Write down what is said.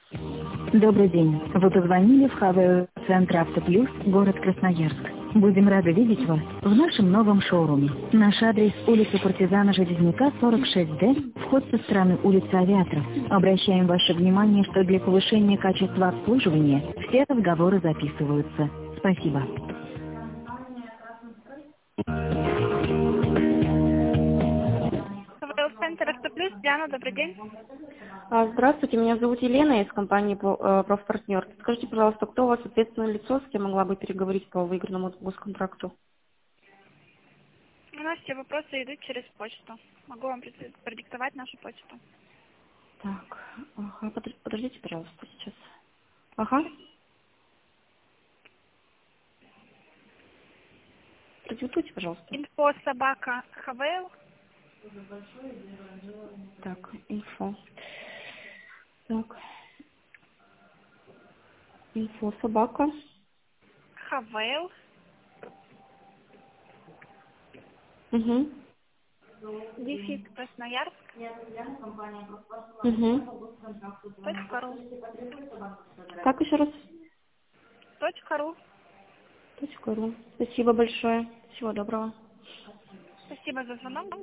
Добрый день. Вы позвонили в ХВ-центр «Автоплюс», город Красноярск. Будем рады видеть вас в нашем новом шоуруме. Наш адрес — улица Партизана Железняка, 46Д, вход со стороны улицы Авиаторов. Обращаем ваше внимание, что для повышения качества обслуживания все разговоры записываются. Спасибо. ХВ-центр «Автоплюс». Диана, добрый день. Здравствуйте, меня зовут Елена из компании «Профпартнер». Скажите, пожалуйста, кто у вас ответственное лицо, с кем могла бы переговорить по выигранному госконтракту? У нас все вопросы идут через почту. Могу вам продиктовать нашу почту. Так, ага, подождите, пожалуйста, сейчас. Ага, продиктуйте, пожалуйста. info@hv.hv. Так, инфо. Так, инфо собака. Угу. Дефис Красноярск. Угу. .ру. Как еще раз? .ру. .ру. Спасибо большое. Всего доброго. Спасибо за звонок.